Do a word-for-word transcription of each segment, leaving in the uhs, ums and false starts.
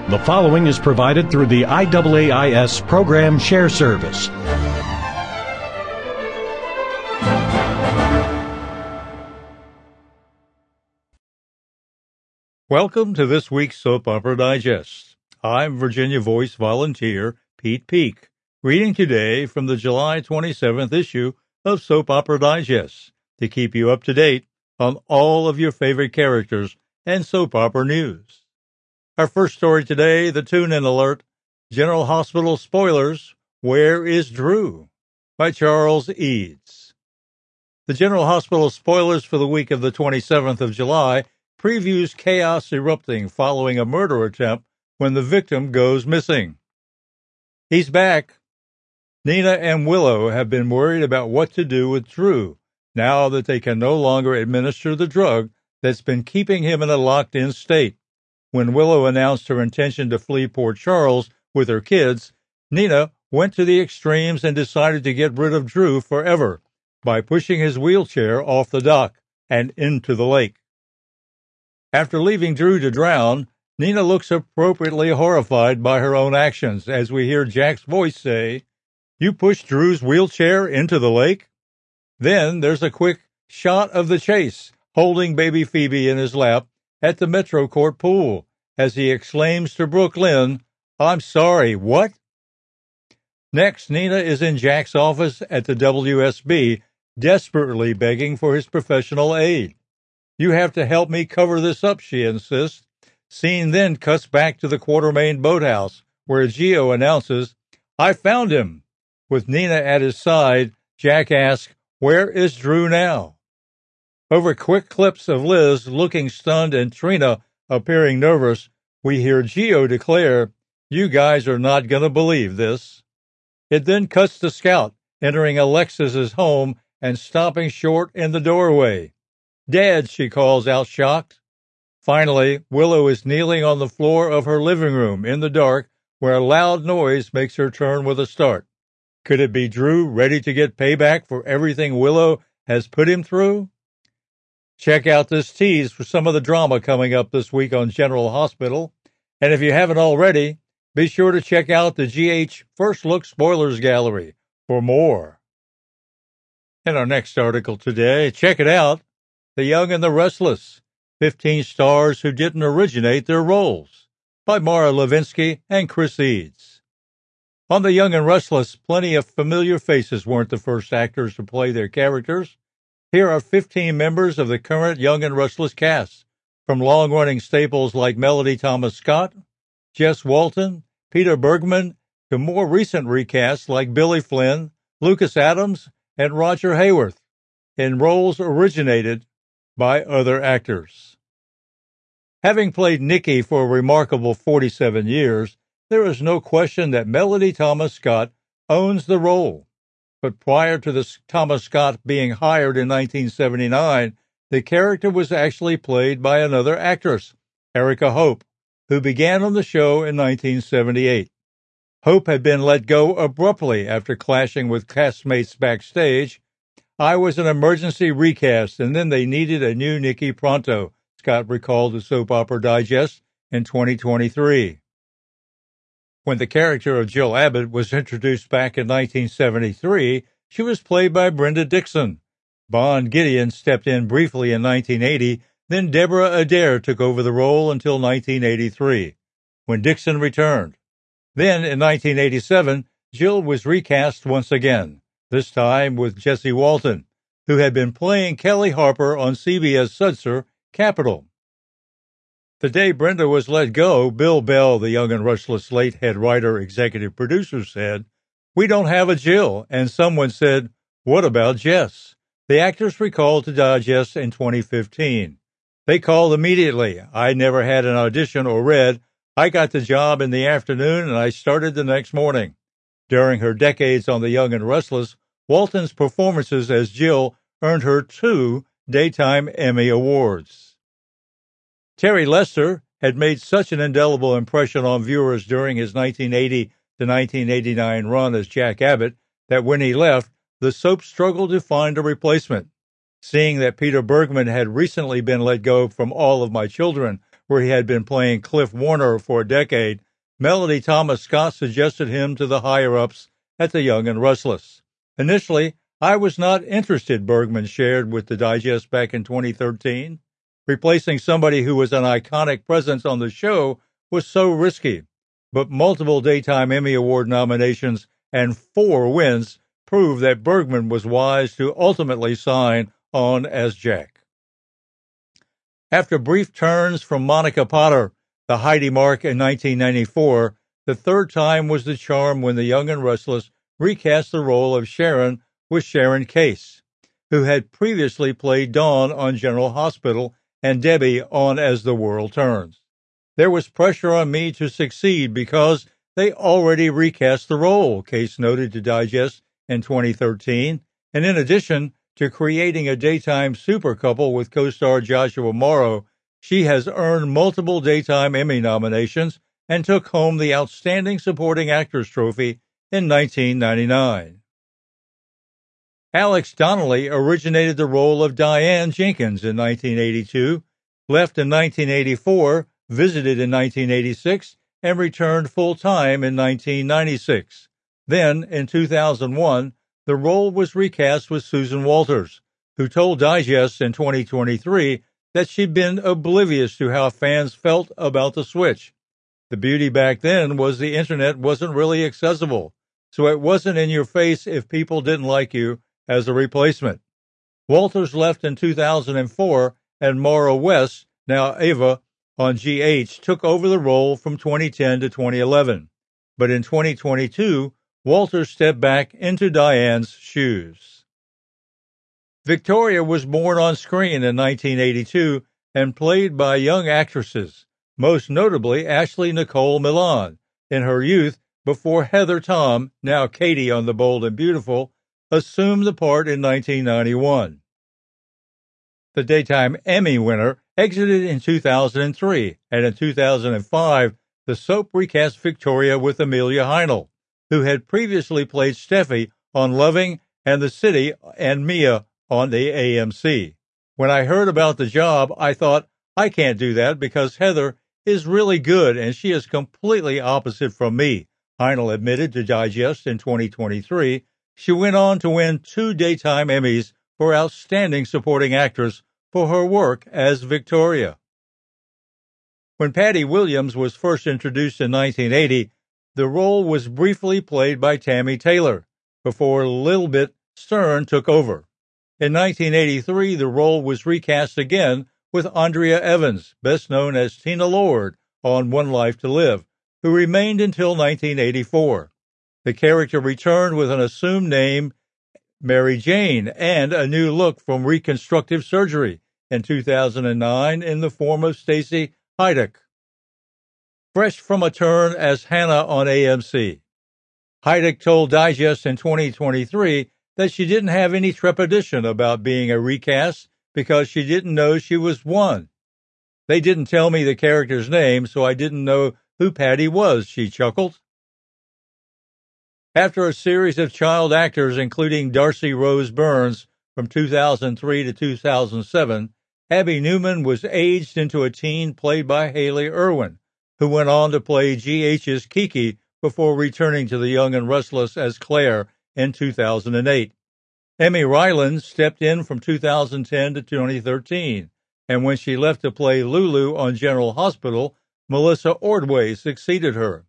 The following is provided through the I A A I S Program Share Service. Welcome to this week's Soap Opera Digest. I'm Virginia Voice volunteer Pete Peak, reading today from the July twenty-seventh issue of Soap Opera Digest to keep you up to date on all of your favorite characters and soap opera news. Our first story today, the tune-in alert, General Hospital spoilers, Where is Drew? By Charles Eads. The General Hospital spoilers for the week of the twenty-seventh of July previews chaos erupting following a murder attempt when the victim goes missing. He's back. Nina and Willow have been worried about what to do with Drew now that they can no longer administer the drug that's been keeping him in a locked-in state. When Willow announced her intention to flee Port Charles with her kids, Nina went to the extremes and decided to get rid of Drew forever by pushing his wheelchair off the dock and into the lake. After leaving Drew to drown, Nina looks appropriately horrified by her own actions as we hear Jack's voice say, "You pushed Drew's wheelchair into the lake?" Then there's a quick shot of the chase, holding baby Phoebe in his lap at the Metro Court pool, as he exclaims to Brooke Lynn, "I'm sorry, what?" Next, Nina is in Jack's office at the W S B, desperately begging for his professional aid. "You have to help me cover this up," she insists. Scene then cuts back to the Quartermain boathouse, where Geo announces, "I found him." With Nina at his side, Jack asks, "Where is Drew now?" Over quick clips of Liz looking stunned and Trina appearing nervous, we hear Geo declare, "You guys are not going to believe this." It then cuts to Scout entering Alexis's home and stopping short in the doorway. "Dad," she calls out, shocked. Finally, Willow is kneeling on the floor of her living room in the dark, where a loud noise makes her turn with a start. Could it be Drew ready to get payback for everything Willow has put him through? Check out this tease for some of the drama coming up this week on General Hospital. And if you haven't already, be sure to check out the G H First Look Spoilers Gallery for more. In our next article today, check it out, The Young and the Restless, fifteen stars who didn't originate their roles, by Mara Levinsky and Chris Eads. On The Young and Restless, plenty of familiar faces weren't the first actors to play their characters. Here are fifteen members of the current Young and Restless cast, from long-running staples like Melody Thomas Scott, Jess Walton, Peter Bergman, to more recent recasts like Billy Flynn, Lucas Adams, and Roger Hayworth, in roles originated by other actors. Having played Nikki for a remarkable forty-seven years, there is no question that Melody Thomas Scott owns the role. But prior to the Thomas Scott being hired in nineteen seventy-nine, the character was actually played by another actress, Erica Hope, who began on the show in nineteen seventy-eight. Hope had been let go abruptly after clashing with castmates backstage. "I was an emergency recast, and then they needed a new Nikki pronto," Scott recalled to Soap Opera Digest in twenty twenty-three. When the character of Jill Abbott was introduced back in nineteen seventy-three, she was played by Brenda Dixon. Bond Gideon stepped in briefly in nineteen eighty, then Deborah Adair took over the role until nineteen eighty-three, when Dixon returned. Then, in nineteen eighty-seven, Jill was recast once again, this time with Jessie Walton, who had been playing Kelly Harper on C B S Sudser, Capital. The day Brenda was let go, Bill Bell, the Young and Restless late head writer executive producer, said, "We don't have a Jill," and someone said, "What about Jess?" The actress recalled to Digest in twenty fifteen. "They called immediately. I never had an audition or read. I got the job in the afternoon and I started the next morning." During her decades on The Young and Restless, Walton's performances as Jill earned her two Daytime Emmy Awards. Terry Lester had made such an indelible impression on viewers during his nineteen eighty to nineteen eighty-nine run as Jack Abbott that when he left, the soap struggled to find a replacement. Seeing that Peter Bergman had recently been let go from All of My Children, where he had been playing Cliff Warner for a decade, Melody Thomas Scott suggested him to the higher-ups at The Young and Restless. Initially, I was not interested, Bergman shared with the Digest back in twenty thirteen. Replacing somebody who was an iconic presence on the show was so risky, but multiple Daytime Emmy Award nominations and four wins proved that Bergman was wise to ultimately sign on as Jack. After brief turns from Monica Potter, the Heidi mark in nineteen ninety-four, the third time was the charm when The Young and Restless recast the role of Sharon with Sharon Case, who had previously played Dawn on General Hospital and Debbie on As the World Turns. There was pressure on me to succeed because they already recast the role, Case noted to Digest in twenty thirteen, and in addition to creating a daytime super couple with co-star Joshua Morrow, she has earned multiple Daytime Emmy nominations and took home the Outstanding Supporting Actress trophy in nineteen ninety-nine. Alex Donnelly originated the role of Diane Jenkins in nineteen eighty-two, left in nineteen eighty-four, visited in nineteen eighty-six, and returned full-time in nineteen ninety-six. Then, in two thousand one, the role was recast with Susan Walters, who told Digest in twenty twenty-three that she'd been oblivious to how fans felt about the switch. The beauty back then was the internet wasn't really accessible, so it wasn't in your face if people didn't like you as a replacement. Walters left in two thousand four, and Maura West, now Ava, on G H, took over the role from twenty ten to twenty eleven. But in twenty twenty-two, Walters stepped back into Diane's shoes. Victoria was born on screen in nineteen eighty-two and played by young actresses, most notably Ashley Nicole Milan, in her youth before Heather Tom, now Katie on The Bold and Beautiful, assumed the part in nineteen ninety-one. The Daytime Emmy winner exited in two thousand three, and in two thousand five, the soap recast Victoria with Amelia Heinle, who had previously played Steffi on Loving and The City and Mia on the A M C. When I heard about the job, I thought, I can't do that because Heather is really good and she is completely opposite from me, Heinle admitted to Digest in twenty twenty-three. She went on to win two Daytime Emmys for Outstanding Supporting Actress for her work as Victoria. When Patty Williams was first introduced in nineteen eighty, the role was briefly played by Tammy Taylor, before Lilbet Stern took over. In nineteen eighty-three, the role was recast again with Andrea Evans, best known as Tina Lord on One Life to Live, who remained until nineteen eighty-four. The character returned with an assumed name, Mary Jane, and a new look from reconstructive surgery in two thousand nine in the form of Stacey Heiduck. Fresh from a turn as Hannah on A M C. Heiduck told Digest in twenty twenty-three that she didn't have any trepidation about being a recast because she didn't know she was one. They didn't tell me the character's name, so I didn't know who Patty was, she chuckled. After a series of child actors, including Darcy Rose Burns from two thousand three to two thousand seven, Abby Newman was aged into a teen played by Haley Irwin, who went on to play G H's Kiki before returning to The Young and Restless as Claire in two thousand eight. Emmy Ryland stepped in from two thousand ten to twenty thirteen, and when she left to play Lulu on General Hospital, Melissa Ordway succeeded her.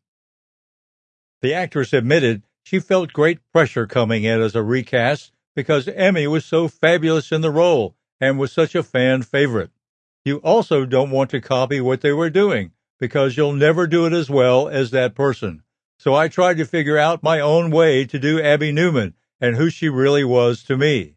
The actress admitted she felt great pressure coming in as a recast because Emmy was so fabulous in the role and was such a fan favorite. You also don't want to copy what they were doing because you'll never do it as well as that person. So I tried to figure out my own way to do Abby Newman and who she really was to me.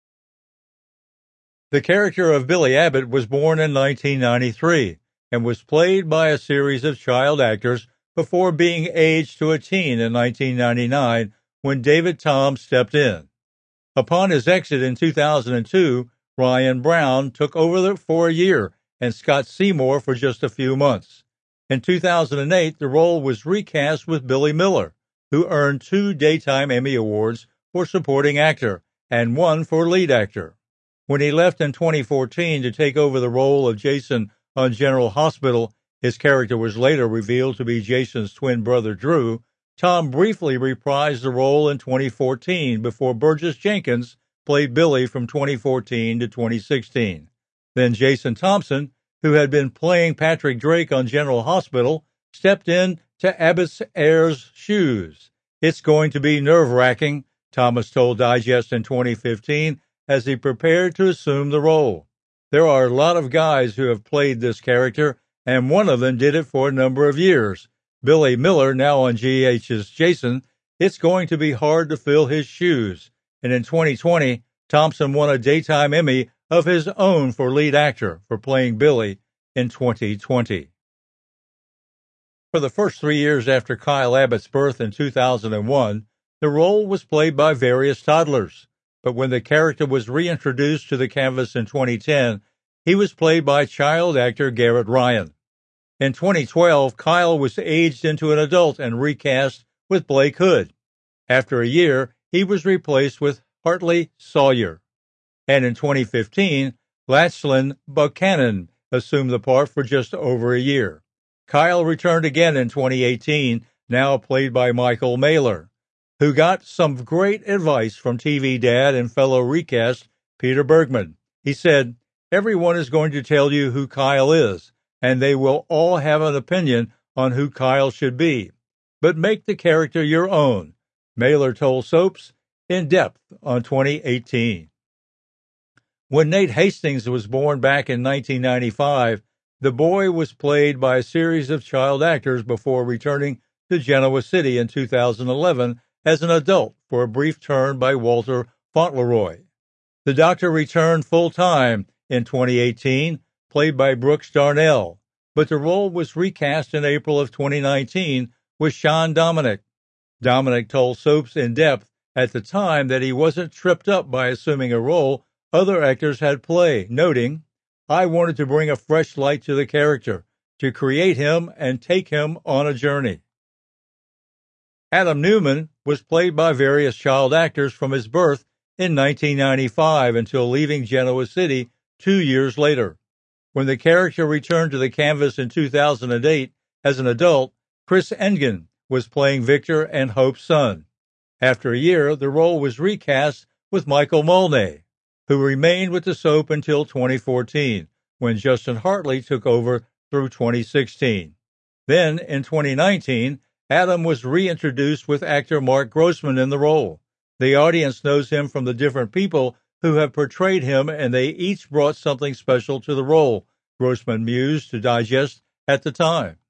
The character of Billy Abbott was born in nineteen ninety-three and was played by a series of child actors before being aged to a teen in nineteen ninety-nine when David Tom stepped in. Upon his exit in two thousand two, Ryan Brown took over for a year and Scott Seymour for just a few months. In two thousand eight, the role was recast with Billy Miller, who earned two Daytime Emmy Awards for Supporting Actor and one for Lead Actor. When he left in twenty fourteen to take over the role of Jason on General Hospital, his character was later revealed to be Jason's twin brother Drew, Tom briefly reprised the role in twenty fourteen before Burgess Jenkins played Billy from twenty fourteen to twenty sixteen. Then Jason Thompson, who had been playing Patrick Drake on General Hospital, stepped in to Abbott's heir's shoes. It's going to be nerve-wracking, Thomas told Digest in twenty fifteen as he prepared to assume the role. There are a lot of guys who have played this character, and one of them did it for a number of years. Billy Miller, now on G H's Jason, it's going to be hard to fill his shoes. And in twenty twenty, Thompson won a Daytime Emmy of his own for lead actor for playing Billy in twenty twenty. For the first three years after Kyle Abbott's birth in two thousand one, the role was played by various toddlers. But when the character was reintroduced to the canvas in twenty ten, he was played by child actor Garrett Ryan. In twenty twelve, Kyle was aged into an adult and recast with Blake Hood. After a year, he was replaced with Hartley Sawyer. And in twenty fifteen, Lachlan Buchanan assumed the part for just over a year. Kyle returned again in twenty eighteen, now played by Michael Mailer, who got some great advice from T V dad and fellow recast Peter Bergman. He said, "Everyone is going to tell you who Kyle is, and they will all have an opinion on who Kyle should be. But make the character your own," Mailer told Soaps in depth on twenty eighteen. When Nate Hastings was born back in nineteen ninety-five, the boy was played by a series of child actors before returning to Genoa City in two thousand eleven as an adult for a brief turn by Walter Fauntleroy. The doctor returned full-time in twenty eighteen, played by Brooks Darnell, but the role was recast in April of twenty nineteen with Sean Dominic. Dominic told Soaps in depth at the time that he wasn't tripped up by assuming a role other actors had played, noting, "I wanted to bring a fresh light to the character, to create him and take him on a journey." Adam Newman was played by various child actors from his birth in nineteen ninety-five until leaving Genoa City two years later. When the character returned to the canvas in two thousand eight as an adult, Chris Engen was playing Victor and Hope's son. After a year, the role was recast with Michael Mulney, who remained with the soap until twenty fourteen, when Justin Hartley took over through twenty sixteen. Then, in twenty nineteen, Adam was reintroduced with actor Mark Grossman in the role. The audience knows him from the different people who have portrayed him, and they each brought something special to the role, Grossman mused to Digest at the time.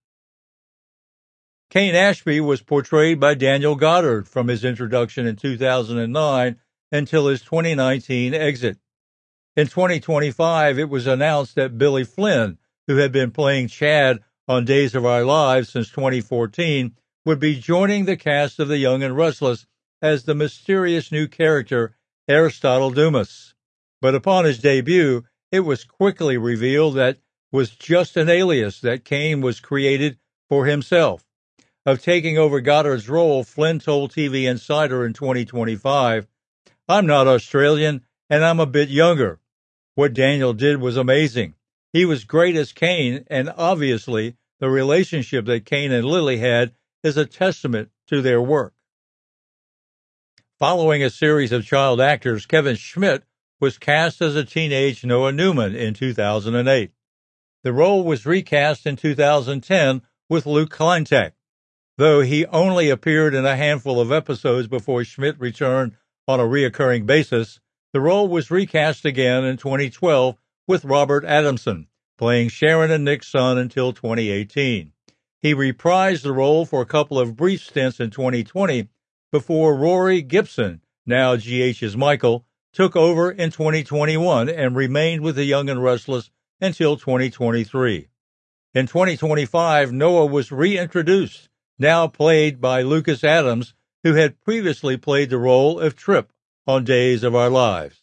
Kane Ashby was portrayed by Daniel Goddard from his introduction in two thousand nine until his twenty nineteen exit. In twenty twenty-five, it was announced that Billy Flynn, who had been playing Chad on Days of Our Lives since twenty fourteen, would be joining the cast of The Young and Restless as the mysterious new character Aristotle Dumas. But upon his debut, it was quickly revealed that was just an alias that Kane was created for himself. Of taking over Goddard's role, Flynn told T V Insider in twenty twenty-five, "I'm not Australian, and I'm a bit younger. What Daniel did was amazing. He was great as Kane, and obviously the relationship that Kane and Lily had is a testament to their work." Following a series of child actors, Kevin Schmidt was cast as a teenage Noah Newman in two thousand eight. The role was recast in two thousand ten with Luke Kleintek. Though he only appeared in a handful of episodes before Schmidt returned on a reoccurring basis, the role was recast again in twenty twelve with Robert Adamson, playing Sharon and Nick's son until twenty eighteen. He reprised the role for a couple of brief stints in twenty twenty before Rory Gibson, now G H's Michael, took over in twenty twenty-one and remained with The Young and Restless until twenty twenty-three. In twenty twenty-five, Noah was reintroduced, now played by Lucas Adams, who had previously played the role of Trip on Days of Our Lives.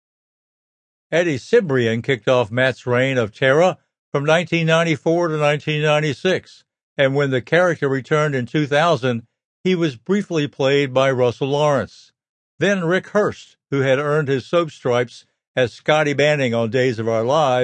Eddie Cibrian kicked off Matt's reign of Terra from nineteen ninety-four to nineteen ninety-six, and when the character returned in two thousand, he was briefly played by Russell Lawrence. Then Rick Hurst, who had earned his soap stripes as Scotty Banning on Days of Our Lives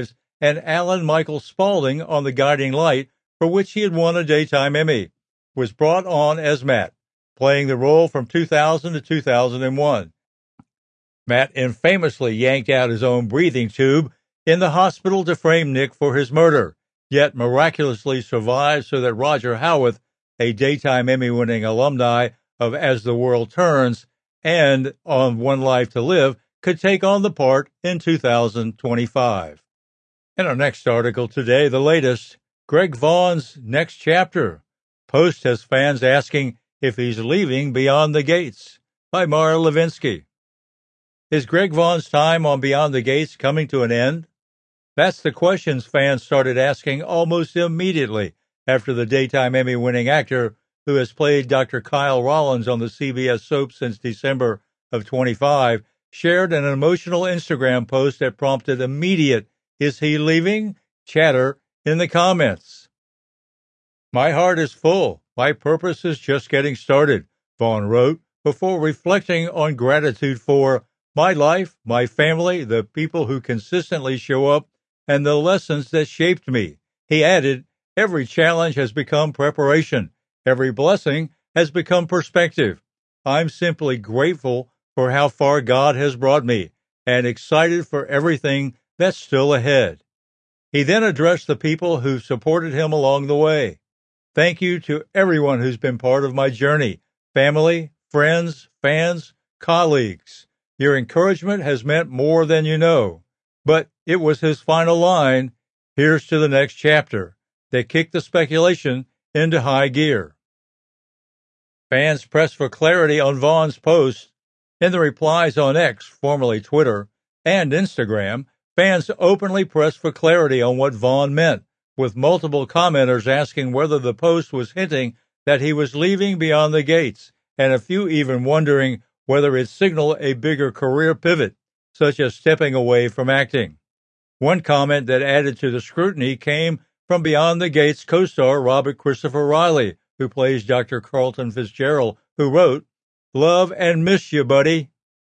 and Alan Michael Spaulding on The Guiding Light, for which he had won a Daytime Emmy, was brought on as Matt, playing the role from two thousand to two thousand one. Matt infamously yanked out his own breathing tube in the hospital to frame Nick for his murder, yet miraculously survived so that Roger Howarth, a Daytime Emmy-winning alumni of As the World Turns and on One Life to Live, could take on the part in two thousand twenty-five. In our next article today, the latest, Greg Vaughan's next chapter. Post has fans asking if he's leaving Beyond the Gates, by Mara Levinsky. Is Greg Vaughan's time on Beyond the Gates coming to an end? That's the questions fans started asking almost immediately after the Daytime Emmy-winning actor, who has played Doctor Kyle Rollins on the C B S soap since December of twenty-five, shared an emotional Instagram post that prompted immediate "Is he leaving?" chatter in the comments. "My heart is full. My purpose is just getting started," Vaughn wrote, before reflecting on gratitude for my life, my family, the people who consistently show up, and the lessons that shaped me. He added, "Every challenge has become preparation. Every blessing has become perspective. I'm simply grateful for how far God has brought me and excited for everything that's still ahead." He then addressed the people who supported him along the way. "Thank you to everyone who's been part of my journey, family, friends, fans, colleagues. Your encouragement has meant more than you know." But it was his final line, "Here's to the next chapter," that kicked the speculation into high gear. Fans pressed for clarity on Vaughan's post. In the replies on X, formerly Twitter, and Instagram, fans openly pressed for clarity on what Vaughn meant, with multiple commenters asking whether the post was hinting that he was leaving Beyond the Gates, and a few even wondering whether it signaled a bigger career pivot, such as stepping away from acting. One comment that added to the scrutiny came from Beyond the Gates co-star Robert Christopher Riley, who plays Doctor Carlton Fitzgerald, who wrote, "Love and miss you, buddy."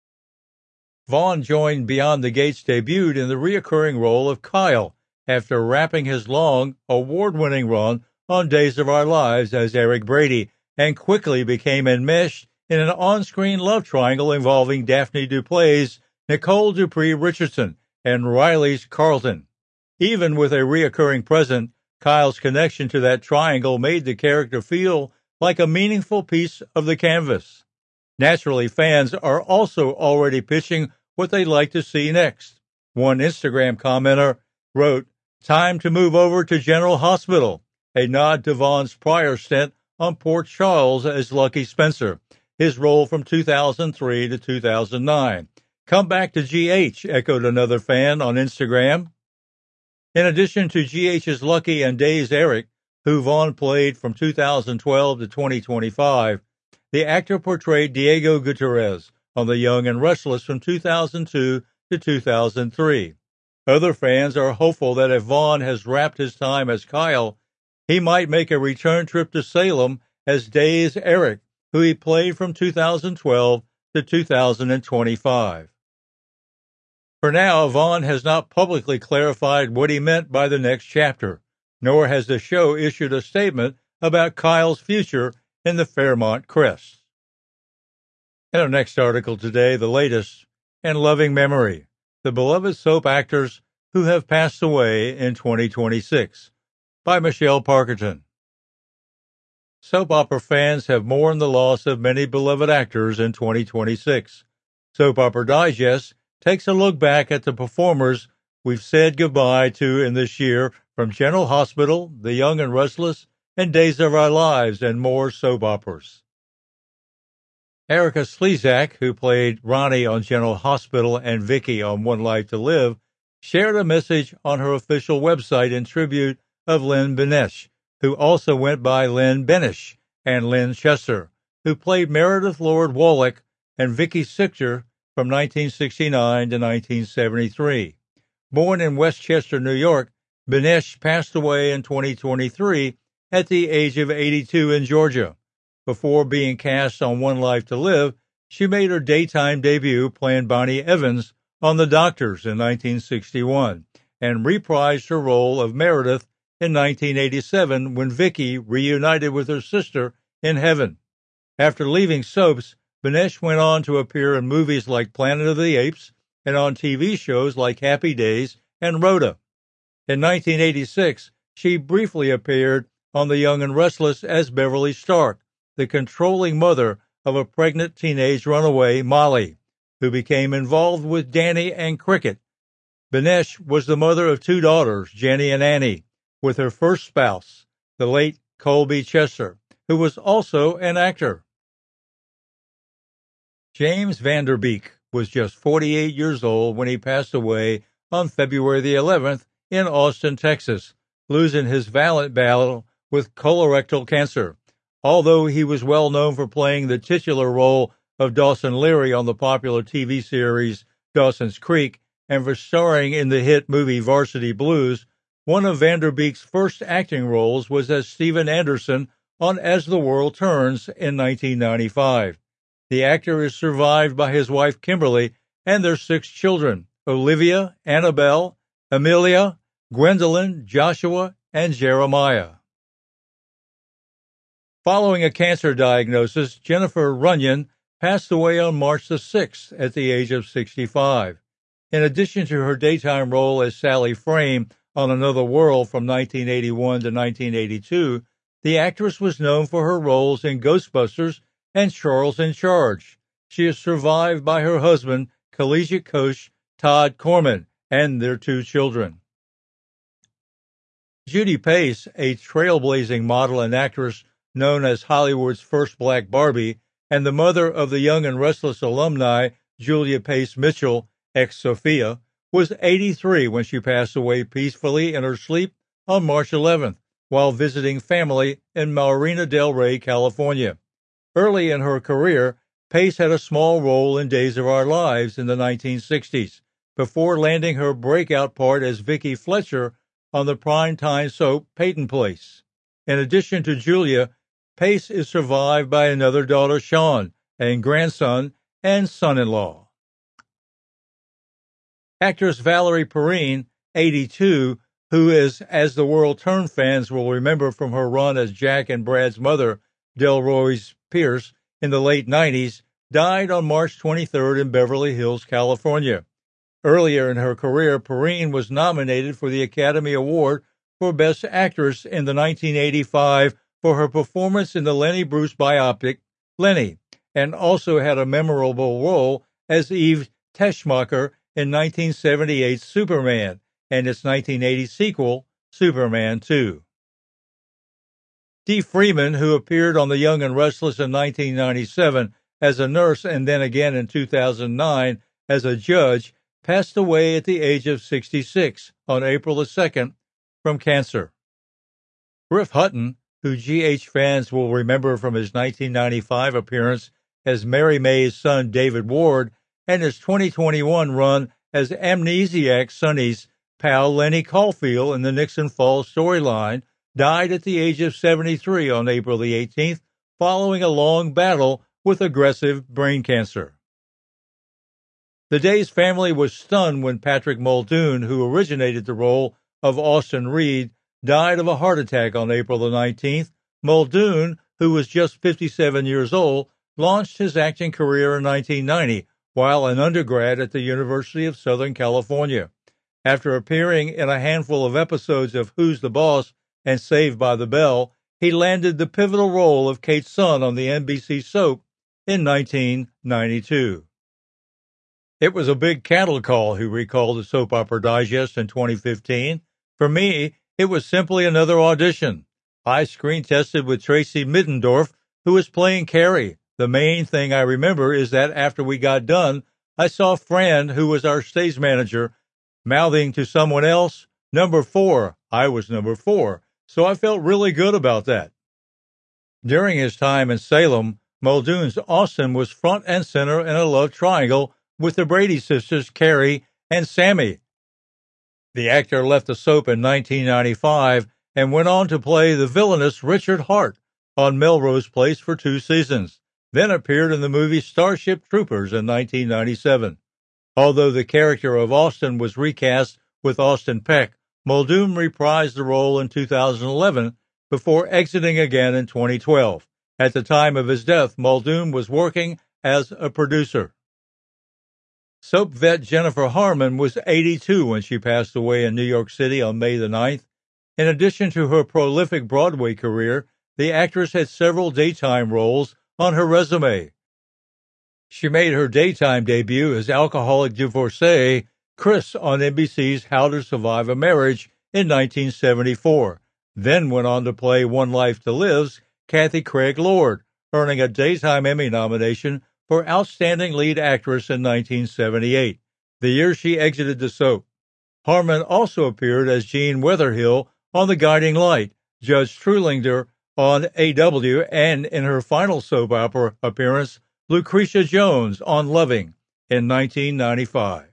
Vaughn joined Beyond the Gates debuted in the reoccurring role of Kyle after wrapping his long, award-winning run on Days of Our Lives as Eric Brady, and quickly became enmeshed in an on-screen love triangle involving Daphne du Plessis, Nicole Dupree Richardson, and Riley's Carlton. Even with a reoccurring present, Kyle's connection to that triangle made the character feel like a meaningful piece of the canvas. Naturally, fans are also already pitching what they'd like to see next. One Instagram commenter wrote, "Time to move over to General Hospital," a nod to Vaughn's prior stint on Port Charles as Lucky Spencer, his role from two thousand three to two thousand nine. "Come back to G H," echoed another fan on Instagram. In addition to G H's Lucky and Days Eric, who Vaughn played from two thousand twelve to twenty twenty-five, the actor portrayed Diego Gutierrez on The Young and Restless from two thousand two to two thousand three. Other fans are hopeful that if Vaughn has wrapped his time as Kyle, he might make a return trip to Salem as Days Eric, who he played from two thousand twelve to two thousand twenty-five. For now, Vaughn has not publicly clarified what he meant by the next chapter, nor has the show issued a statement about Kyle's future in the Fairmont Crest. In our next article today, the latest, in loving memory, the beloved soap actors who have passed away in twenty twenty-six, by Michelle Parkerton. Soap opera fans have mourned the loss of many beloved actors in twenty twenty-six. Soap Opera Digest takes a look back at the performers we've said goodbye to in this year from General Hospital, The Young and Restless, and Days of Our Lives, and more soap operas. Erica Slezak, who played Ronnie on General Hospital and Vicky on One Life to Live, shared a message on her official website in tribute of Lynn Benesch, who also went by Lynn Benish, and Lynn Chester, who played Meredith Lord Wallach and Vicky Sichter from nineteen sixty-nine to nineteen seventy-three. Born in Westchester, New York, Benesch passed away in twenty twenty-three at the age of eighty-two in Georgia. Before being cast on One Life to Live, she made her daytime debut playing Bonnie Evans on The Doctors in nineteen sixty-one, and reprised her role of Meredith in nineteen eighty-seven when Vicky reunited with her sister in Heaven. After leaving soaps, Benesh went on to appear in movies like Planet of the Apes and on T V shows like Happy Days and Rhoda. In nineteen eighty-six, she briefly appeared on The Young and Restless as Beverly Stark, the controlling mother of a pregnant teenage runaway, Molly, who became involved with Danny and Cricket. Benesh was the mother of two daughters, Jenny and Annie, with her first spouse, the late Colby Chester, who was also an actor. James Van Der Beek was just forty-eight years old when he passed away on February the eleventh in Austin, Texas, losing his valiant battle with colorectal cancer. Although he was well known for playing the titular role of Dawson Leary on the popular T V series Dawson's Creek and for starring in the hit movie Varsity Blues, one of Van Der Beek's first acting roles was as Steven Anderson on As the World Turns in nineteen ninety-five. The actor is survived by his wife Kimberly and their six children, Olivia, Annabelle, Amelia, Gwendolyn, Joshua, and Jeremiah. Following a cancer diagnosis, Jennifer Runyon passed away on March the sixth at the age of sixty-five. In addition to her daytime role as Sally Frame on Another World from nineteen eighty-one to nineteen eighty-two, the actress was known for her roles in Ghostbusters and Charles in Charge. She is survived by her husband, collegiate coach Todd Corman, and their two children. Judy Pace, a trailblazing model and actress known as Hollywood's first black Barbie, and the mother of the Young and Restless alumni Julia Pace Mitchell, ex-Sophia, was eighty-three when she passed away peacefully in her sleep on March eleventh while visiting family in Marina del Rey, California. Early in her career, Pace had a small role in Days of Our Lives in the nineteen sixties, before landing her breakout part as Vicky Fletcher on the primetime soap Peyton Place. In addition to Julia, Pace is survived by another daughter, Sean, and grandson and son-in-law. Actress Valerie Perrine, eighty-two, who is, as the World Turn fans will remember from her run as Jack and Brad's mother, Delroyce Pierce, in the late nineties, died on March twenty-third in Beverly Hills, California. Earlier in her career, Perrine was nominated for the Academy Award for Best Actress in the nineteen eighty-five for her performance in the Lenny Bruce biopic, Lenny, and also had a memorable role as Eve Teschmacher in nineteen seventy-eight's Superman and its nineteen eighty sequel, Superman two. Dee Freeman, who appeared on The Young and Restless in nineteen ninety-seven as a nurse and then again in two thousand nine as a judge, passed away at the age of sixty-six on April the second from cancer. Griff Hutton, who G H fans will remember from his nineteen ninety-five appearance as Mary Mae's son David Ward and his twenty twenty-one run as Amnesiac Sonny's pal Lenny Caulfield in the Nixon Falls storyline, died at the age of seventy-three on April the eighteenth following a long battle with aggressive brain cancer. The Day's family was stunned when Patrick Muldoon, who originated the role of Austin Reed, died of a heart attack on April the nineteenth. Muldoon, who was just fifty-seven years old, launched his acting career in nineteen ninety while an undergrad at the University of Southern California. After appearing in a handful of episodes of Who's the Boss and Saved by the Bell, he landed the pivotal role of Kate's son on the N B C soap in nineteen ninety-two. It was a big cattle call, he recalled to Soap Opera Digest in twenty fifteen. For me, it was simply another audition. I screen tested with Tracy Middendorf, who was playing Carrie. The main thing I remember is that after we got done, I saw Fran, who was our stage manager, mouthing to someone else, number four. I was number four, so I felt really good about that. During his time in Salem, Muldoon's Austin was front and center in a love triangle with the Brady sisters, Carrie and Sammy. The actor left the soap in nineteen ninety-five and went on to play the villainous Richard Hart on Melrose Place for two seasons, then appeared in the movie Starship Troopers in nineteen ninety-seven. Although the character of Austin was recast with Austin Peck, Muldoon reprised the role in two thousand eleven before exiting again in twenty twelve. At the time of his death, Muldoon was working as a producer. Soap vet Jennifer Harmon was eighty-two when she passed away in New York City on May the ninth. In addition to her prolific Broadway career, the actress had several daytime roles on her resume. She made her daytime debut as alcoholic divorcee Chris on N B C's How to Survive a Marriage in nineteen seventy-four, then went on to play One Life to Live's Kathy Craig Lord, earning a Daytime Emmy nomination for Outstanding Lead Actress in nineteen seventy-eight, the year she exited the soap. Harmon also appeared as Jean Wetherhill on The Guiding Light, Judge Trulinger on A W, and in her final soap opera appearance, Lucretia Jones on Loving in nineteen ninety-five.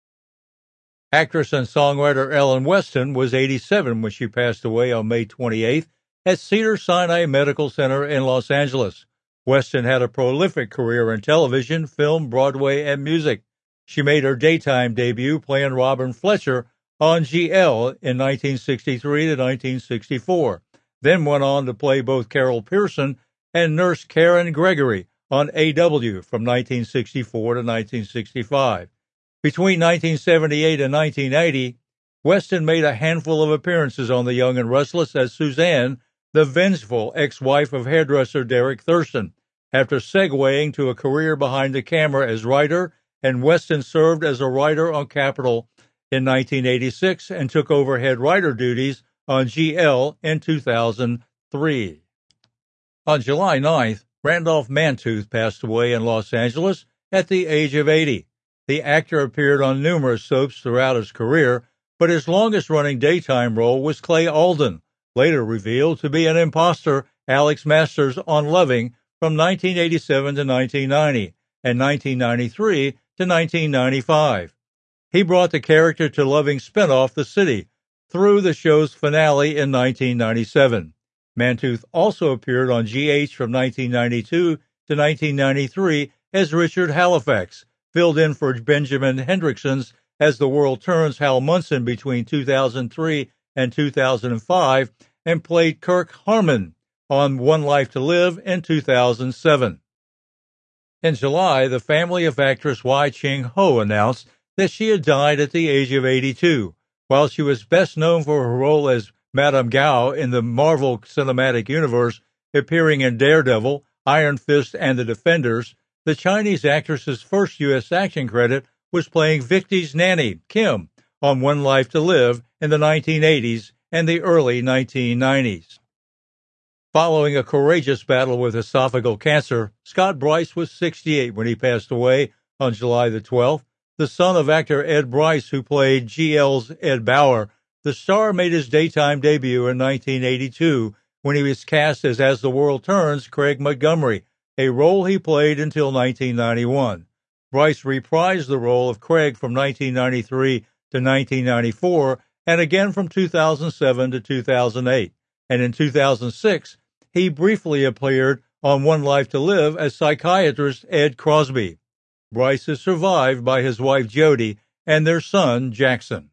Actress and songwriter Ellen Weston was eighty-seven when she passed away on May twenty-eighth at Cedars-Sinai Medical Center in Los Angeles. Weston had a prolific career in television, film, Broadway, and music. She made her daytime debut playing Robin Fletcher on G L in nineteen sixty-three to nineteen sixty-four, then went on to play both Carol Pearson and Nurse Karen Gregory on A W from nineteen sixty-four to nineteen sixty-five. Between nineteen seventy-eight and nineteen eighty, Weston made a handful of appearances on The Young and Restless as Suzanne, the vengeful ex-wife of hairdresser Derek Thurston. After segueing to a career behind the camera as writer, and Weston served as a writer on Capitol in nineteen eighty-six and took over head writer duties on G L in two thousand three. On July ninth, Randolph Mantooth passed away in Los Angeles at the age of eighty. The actor appeared on numerous soaps throughout his career, but his longest-running daytime role was Clay Alden, later revealed to be an imposter Alex Masters on Loving from nineteen eighty-seven to nineteen ninety and nineteen ninety-three to nineteen ninety-five. He brought the character to Loving's spinoff The City through the show's finale in nineteen ninety-seven. Mantooth also appeared on G H from nineteen ninety-two to nineteen ninety-three as Richard Halifax, filled in for Benjamin Hendrickson's As the World Turns Hal Munson between two thousand three and two thousand five, and played Kirk Harmon on One Life to Live in two thousand seven. In July, the family of actress Wai Ching Ho announced that she had died at the age of eighty-two. While she was best known for her role as Madame Gao in the Marvel Cinematic Universe, appearing in Daredevil, Iron Fist, and The Defenders, the Chinese actress's first U S action credit was playing Vicky's nanny, Kim, on One Life to Live in the nineteen eighties and the early nineteen nineties. Following a courageous battle with esophageal cancer, Scott Bryce was sixty-eight when he passed away on July the twelfth. The son of actor Ed Bryce, who played G L's Ed Bauer, the star made his daytime debut in nineteen eighty-two when he was cast as As the World Turns Craig Montgomery, a role he played until nineteen ninety-one. Bryce reprised the role of Craig from nineteen ninety-three to nineteen ninety-four and again from two thousand seven to two thousand eight. And in two thousand six, he briefly appeared on One Life to Live as psychiatrist Ed Crosby. Bryce is survived by his wife Jody and their son Jackson.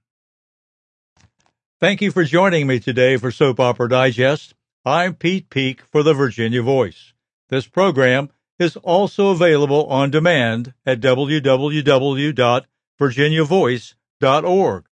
Thank you for joining me today for Soap Opera Digest. I'm Pete Peak for the Virginia Voice. This program is also available on demand at w w w dot virginia voice dot org.